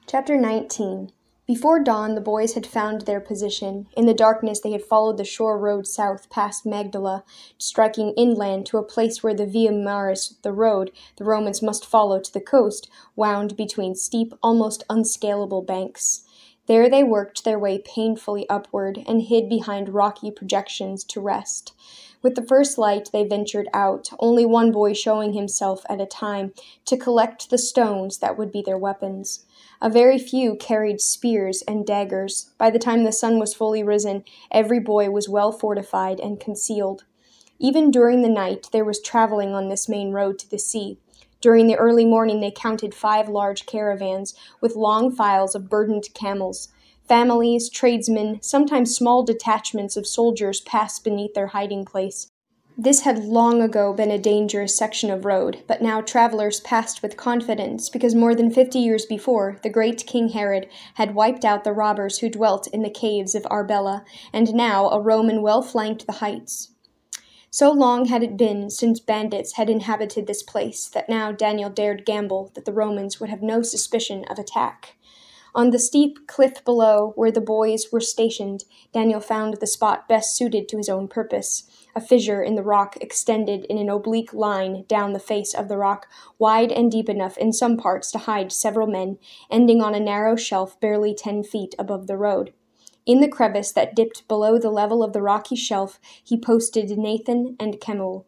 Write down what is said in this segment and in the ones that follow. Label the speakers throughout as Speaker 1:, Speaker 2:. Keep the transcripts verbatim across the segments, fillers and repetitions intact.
Speaker 1: Chapter nineteen. Before dawn, the boys had found their position. In the darkness, they had followed the shore road south past Magdala, striking inland to a place where the Via Maris, the road the Romans must follow to the coast, wound between steep, almost unscalable banks. There they worked their way painfully upward and hid behind rocky projections to rest. With the first light, they ventured out, only one boy showing himself at a time, to collect the stones that would be their weapons. A very few carried spears and daggers. By the time the sun was fully risen, every boy was well fortified and concealed. Even during the night, there was traveling on this main road to the sea. During the early morning, they counted five large caravans, with long files of burdened camels. Families, tradesmen, sometimes small detachments of soldiers passed beneath their hiding place. This had long ago been a dangerous section of road, but now travelers passed with confidence, because more than fifty years before, the great King Herod had wiped out the robbers who dwelt in the caves of Arbela, and now a Roman well flanked the heights. So long had it been since bandits had inhabited this place that now Daniel dared gamble that the Romans would have no suspicion of attack. On the steep cliff below, where the boys were stationed, Daniel found the spot best suited to his own purpose. A fissure in the rock extended in an oblique line down the face of the rock, wide and deep enough in some parts to hide several men, ending on a narrow shelf barely ten feet above the road. In the crevice that dipped below the level of the rocky shelf, he posted Nathan and Kemuel.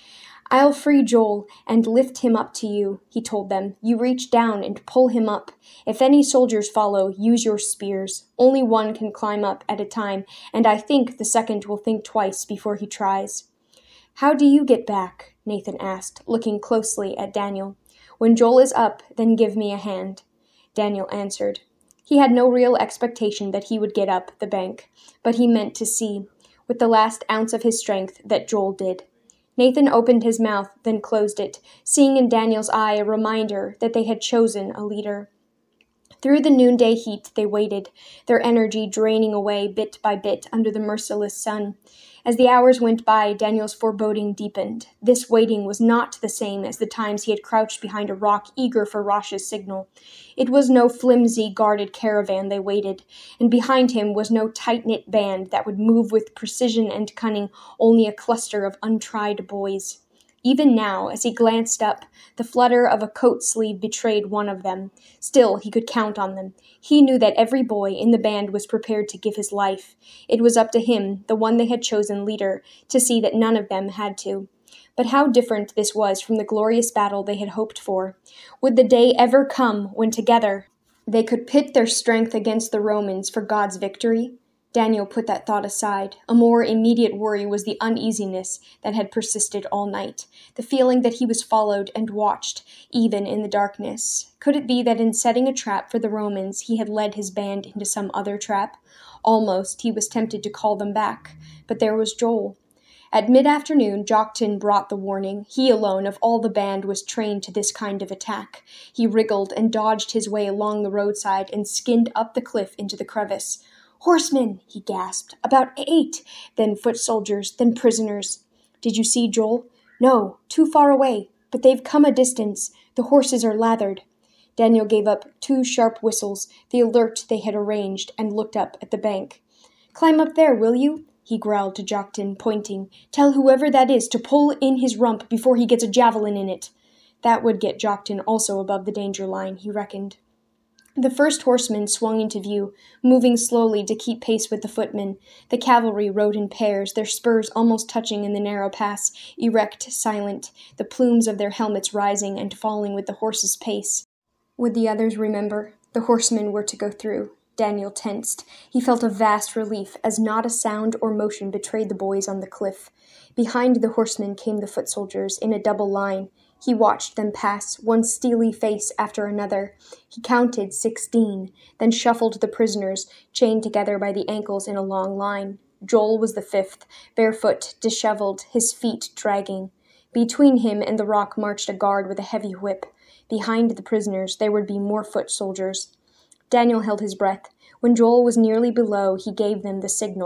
Speaker 1: "I'll free Joel and lift him up to you," he told them. "You reach down and pull him up. If any soldiers follow, use your spears. Only one can climb up at a time, and I think the second will think twice before he tries." "How do you get back?" Nathan asked, looking closely at Daniel. "When Joel is up, then give me a hand," Daniel answered. He had no real expectation that he would get up the bank, but he meant to see, with the last ounce of his strength, that Joel did. Nathan opened his mouth, then closed it, seeing in Daniel's eye a reminder that they had chosen a leader. Through the noonday heat they waited, their energy draining away bit by bit under the merciless sun. As the hours went by, Daniel's foreboding deepened. This waiting was not the same as the times he had crouched behind a rock eager for Rosh's signal. It was no flimsy, guarded caravan they waited, and behind him was no tight-knit band that would move with precision and cunning, only a cluster of untried boys. Even now, as he glanced up, the flutter of a coat sleeve betrayed one of them. Still, he could count on them. He knew that every boy in the band was prepared to give his life. It was up to him, the one they had chosen leader, to see that none of them had to. But how different this was from the glorious battle they had hoped for. Would the day ever come when together they could pit their strength against the Romans for God's victory? Daniel put that thought aside. A more immediate worry was the uneasiness that had persisted all night, the feeling that he was followed and watched, even in the darkness. Could it be that in setting a trap for the Romans he had led his band into some other trap? Almost he was tempted to call them back, but there was Joel. At mid-afternoon, Joktan brought the warning. He alone of all the band was trained to this kind of attack. He wriggled and dodged his way along the roadside and skinned up the cliff into the crevice. "Horsemen!" he gasped. "About eight! Then foot soldiers, then prisoners." "Did you see Joel?" "No, too far away. But they've come a distance. The horses are lathered." Daniel gave up two sharp whistles, the alert they had arranged, and looked up at the bank. "Climb up there, will you?" he growled to Joktan, pointing. "Tell whoever that is to pull in his rump before he gets a javelin in it." That would get Joktan also above the danger line, he reckoned. The first horseman swung into view, moving slowly to keep pace with the footmen. The cavalry rode in pairs, their spurs almost touching in the narrow pass, erect, silent, the plumes of their helmets rising and falling with the horses' pace. Would the others remember? The horsemen were to go through. Daniel tensed. He felt a vast relief as not a sound or motion betrayed the boys on the cliff. Behind the horsemen came the foot soldiers in a double line. He watched them pass, one steely face after another. He counted sixteen, then shuffled the prisoners, chained together by the ankles in a long line. Joel was the fifth, barefoot, disheveled, his feet dragging. Between him and the rock marched a guard with a heavy whip. Behind the prisoners there would be more foot soldiers. Daniel held his breath. When Joel was nearly below, he gave them the signal.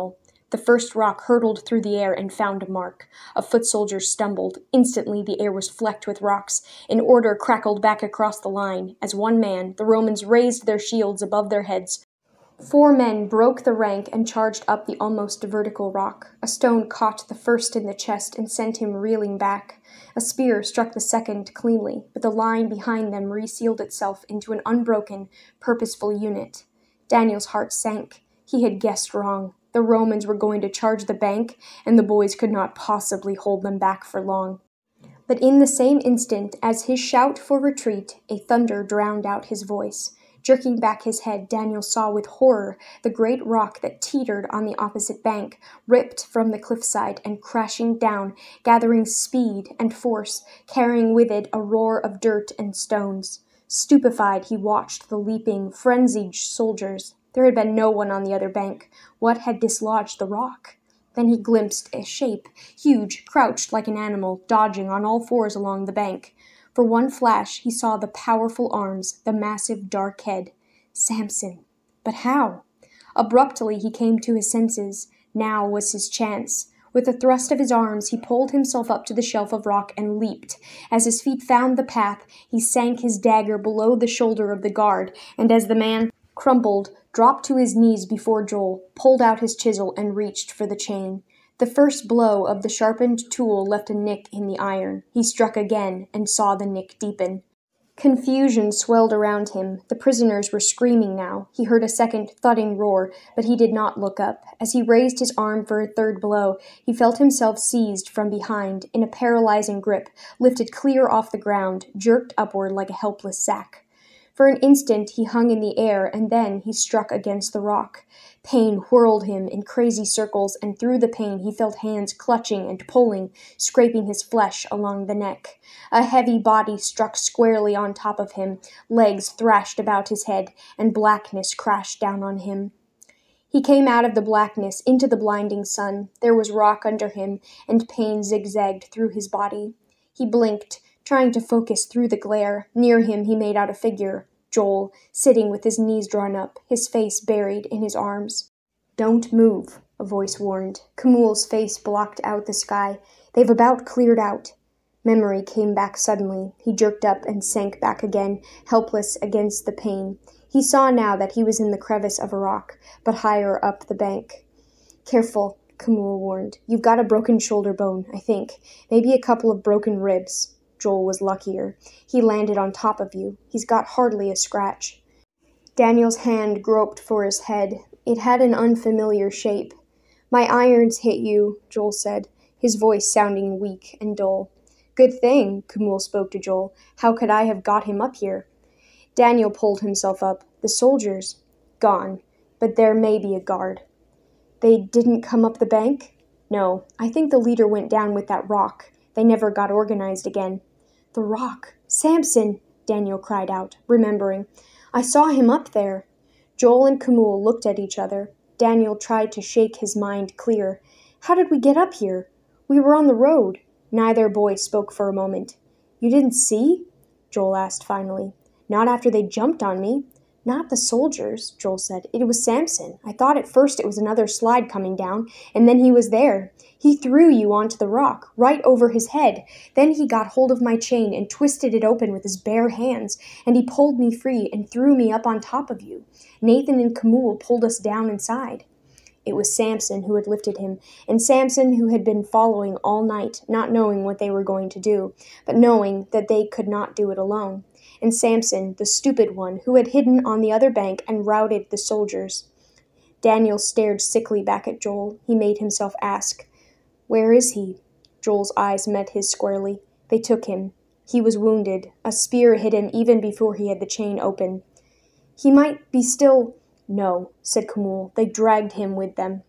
Speaker 1: The first rock hurtled through the air and found a mark. A foot soldier stumbled. Instantly the air was flecked with rocks. An order crackled back across the line. As one man, the Romans raised their shields above their heads. Four men broke the rank and charged up the almost vertical rock. A stone caught the first in the chest and sent him reeling back. A spear struck the second cleanly, but the line behind them resealed itself into an unbroken, purposeful unit. Daniel's heart sank. He had guessed wrong. The Romans were going to charge the bank, and the boys could not possibly hold them back for long. But in the same instant as his shout for retreat, a thunder drowned out his voice. Jerking back his head, Daniel saw with horror the great rock that teetered on the opposite bank, ripped from the cliffside and crashing down, gathering speed and force, carrying with it a roar of dirt and stones. Stupefied, he watched the leaping, frenzied soldiers. There had been no one on the other bank. What had dislodged the rock? Then he glimpsed a shape, huge, crouched like an animal, dodging on all fours along the bank. For one flash he saw the powerful arms, the massive dark head. Samson. But how? Abruptly he came to his senses. Now was his chance. With a thrust of his arms he pulled himself up to the shelf of rock and leaped. As his feet found the path, he sank his dagger below the shoulder of the guard, and as the man crumpled, dropped to his knees before Joel, pulled out his chisel and reached for the chain. The first blow of the sharpened tool left a nick in the iron. He struck again and saw the nick deepen. Confusion swelled around him. The prisoners were screaming now. He heard a second thudding roar, but he did not look up. As he raised his arm for a third blow, he felt himself seized from behind in a paralyzing grip, lifted clear off the ground, jerked upward like a helpless sack. For an instant he hung in the air, and then he struck against the rock. Pain whirled him in crazy circles, and through the pain he felt hands clutching and pulling, scraping his flesh along the neck. A heavy body struck squarely on top of him, legs thrashed about his head, and blackness crashed down on him. He came out of the blackness into the blinding sun. There was rock under him, and pain zigzagged through his body. He blinked, trying to focus through the glare. Near him he made out a figure. Joel, sitting with his knees drawn up, his face buried in his arms. "Don't move," a voice warned. Kumuel's face blocked out the sky. "They've about cleared out." Memory came back suddenly. He jerked up and sank back again, helpless against the pain. He saw now that he was in the crevice of a rock, but higher up the bank. "Careful," Kumuel warned. "You've got a broken shoulder bone, I think. Maybe a couple of broken ribs." Joel was luckier. "He landed on top of you. He's got hardly a scratch." Daniel's hand groped for his head. It had an unfamiliar shape. "My irons hit you," Joel said, his voice sounding weak and dull. "Good thing," Kumuel spoke to Joel. "How could I have got him up here?" Daniel pulled himself up. "The soldiers? Gone. But there may be a guard." "They didn't come up the bank?" "No. I think the leader went down with that rock. They never got organized again." "The rock! Samson!" Daniel cried out, remembering. "I saw him up there." Joel and Kumuel looked at each other. Daniel tried to shake his mind clear. "How did we get up here? We were on the road." Neither boy spoke for a moment. "You didn't see?" Joel asked finally. "Not after they jumped on me." "Not the soldiers," Joel said. "It was Samson. I thought at first it was another slide coming down, and then he was there. He threw you onto the rock, right over his head. Then he got hold of my chain and twisted it open with his bare hands, and he pulled me free and threw me up on top of you. Nathan and Kumuel pulled us down inside." It was Samson who had lifted him, and Samson who had been following all night, not knowing what they were going to do, but knowing that they could not do it alone. And Samson, the stupid one, who had hidden on the other bank and routed the soldiers. Daniel stared sickly back at Joel. He made himself ask, "Where is he?" Joel's eyes met his squarely. They took him. He was wounded. A spear hit him even before he had the chain open. "He might be still—" "No," said Kumuel. "They dragged him with them."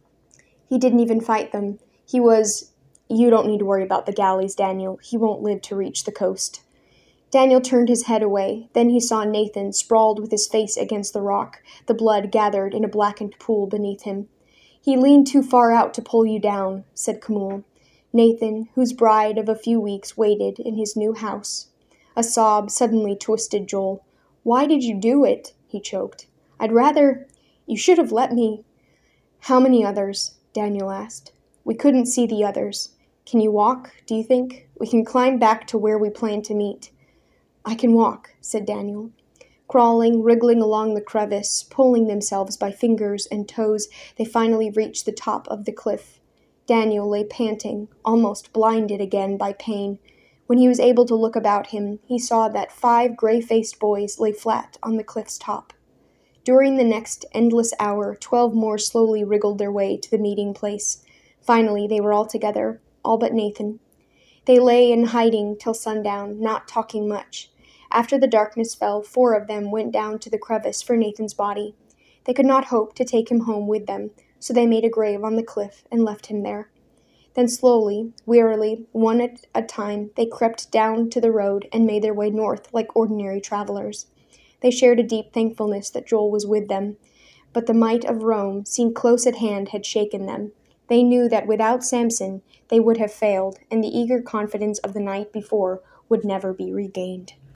Speaker 1: "He didn't even fight them. He was—" "You don't need to worry about the galleys, Daniel. He won't live to reach the coast." Daniel turned his head away. Then he saw Nathan sprawled with his face against the rock, the blood gathered in a blackened pool beneath him. "He leaned too far out to pull you down," said Kumuel. Nathan, whose bride of a few weeks waited in his new house. A sob suddenly twisted Joel. "Why did you do it?" he choked. "I'd rather— You should have let me—" "How many others?" Daniel asked. "We couldn't see the others. Can you walk, do you think? We can climb back to where we plan to meet." "I can walk," said Daniel. Crawling, wriggling along the crevice, pulling themselves by fingers and toes, they finally reached the top of the cliff. Daniel lay panting, almost blinded again by pain. When he was able to look about him, he saw that five gray-faced boys lay flat on the cliff's top. During the next endless hour, twelve more slowly wriggled their way to the meeting place. Finally, they were all together, all but Nathan. They lay in hiding till sundown, not talking much. After the darkness fell, four of them went down to the crevice for Nathan's body. They could not hope to take him home with them, so they made a grave on the cliff and left him there. Then slowly, wearily, one at a time, they crept down to the road and made their way north like ordinary travelers. They shared a deep thankfulness that Joel was with them, but the might of Rome, seen close at hand, had shaken them. They knew that without Samson they would have failed, and the eager confidence of the night before would never be regained.